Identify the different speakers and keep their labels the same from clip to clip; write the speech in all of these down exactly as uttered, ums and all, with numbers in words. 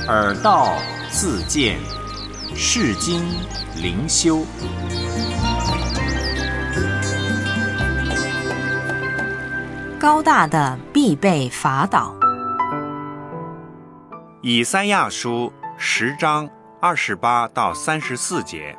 Speaker 1: 尔道自见，世经灵修。
Speaker 2: 高大的必被伐倒。
Speaker 1: 以赛亚书十章二十八到三十四节。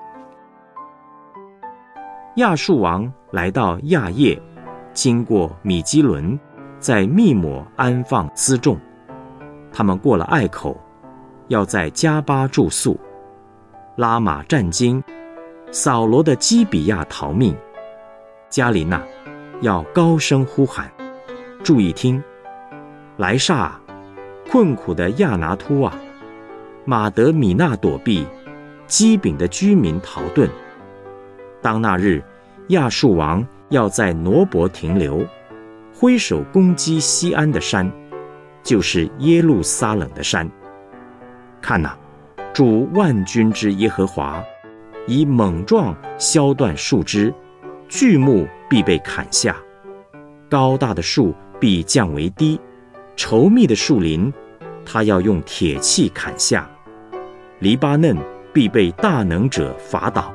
Speaker 3: 亚述王来到亚叶，经过米基伦，在密抹安放辎重。他们过了隘口，要在加巴住宿。拉玛战惊，扫罗的基比亚逃命。加林娜要高声呼喊，注意听，莱煞啊，困苦的亚拿突啊，马德米纳躲避，基丙的居民逃遁。当那日，亚述王要在挪伯停留，挥手攻击西安的山，就是耶路撒冷的山。看哪，主万军之耶和华以猛壮削断树枝，巨木必被砍下，高大的树必降为低，稠密的树林他要用铁器砍下，黎巴嫩必被大能者伐倒。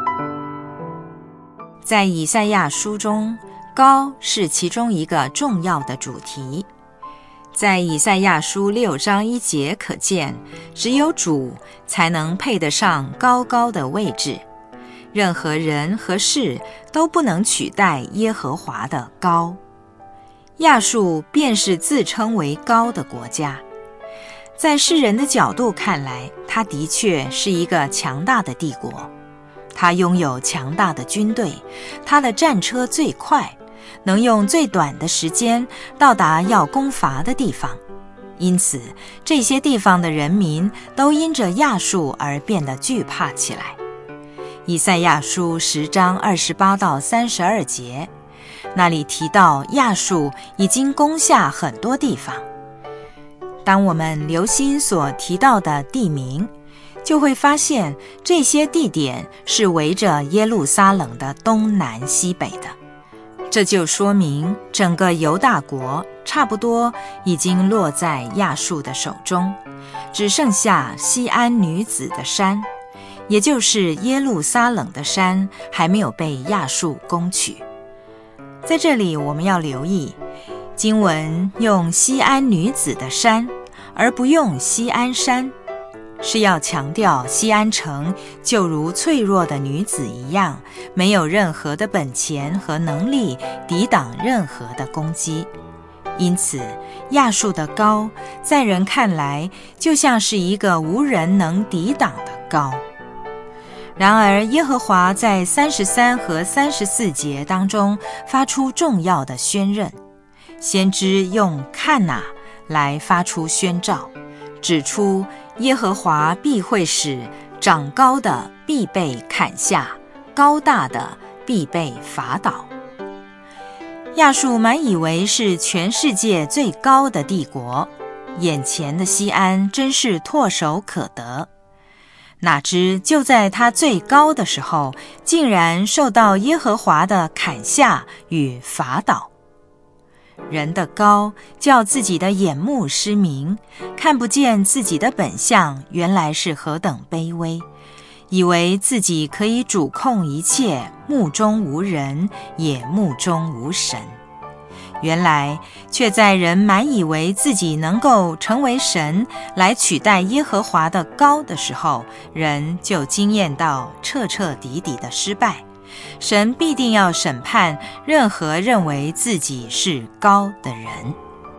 Speaker 2: 在以赛亚书中，高是其中一个重要的主题。在以赛亚书六章一节可见，只有主才能配得上高高的位置，任何人和事都不能取代耶和华的高。亚述便是自称为高的国家，在世人的角度看来，它的确是一个强大的帝国。它拥有强大的军队，它的战车最快，能用最短的时间到达要攻伐的地方。因此，这些地方的人民都因着亚述而变得惧怕起来。以赛亚书十章二十八到三十二节，那里提到亚述已经攻下很多地方。当我们留心所提到的地名，就会发现这些地点是围着耶路撒冷的东南西北的。这就说明整个犹大国差不多已经落在亚述的手中，只剩下西安女子的山，也就是耶路撒冷的山，还没有被亚述攻取。在这里我们要留意，经文用西安女子的山，而不用西安山，是要强调西安城就如脆弱的女子一样，没有任何的本钱和能力抵挡任何的攻击。因此，亚述的高在人看来就像是一个无人能抵挡的高。然而，耶和华在三十三和三十四节当中发出重要的宣认，先知用看哪来发出宣召，指出耶和华必会使长高的必被砍下，高大的必被伐倒。亚述满以为是全世界最高的帝国，眼前的西安真是唾手可得。哪知就在他最高的时候，竟然受到耶和华的砍下与伐倒。人的高叫自己的眼目失明，看不见自己的本相原来是何等卑微，以为自己可以主控一切，目中无人，也目中无神。原来却在人满以为自己能够成为神来取代耶和华的高的时候，人就经验到彻彻底底的失败。神必定要审判任何认为自己是高的人。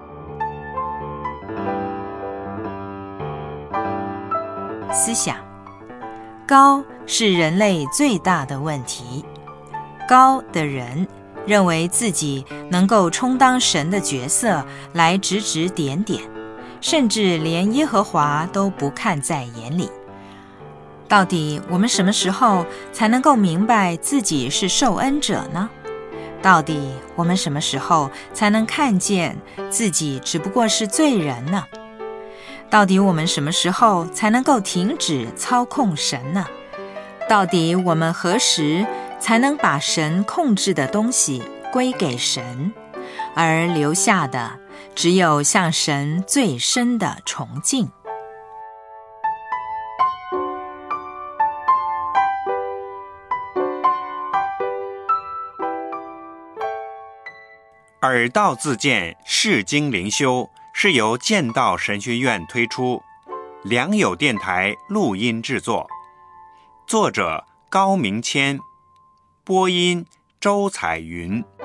Speaker 2: 思想，高是人类最大的问题。高的人认为自己能够充当神的角色来指指点点，甚至连耶和华都不看在眼里。到底我们什么时候才能够明白自己是受恩者呢？到底我们什么时候才能看见自己只不过是罪人呢？到底我们什么时候才能够停止操控神呢？到底我们何时才能把神控制的东西归给神，而留下的只有向神最深的崇敬？
Speaker 1: 耳道自荐释经灵修是由剑道神学院推出，良友电台录音制作，作者高明谦，播音周彩云。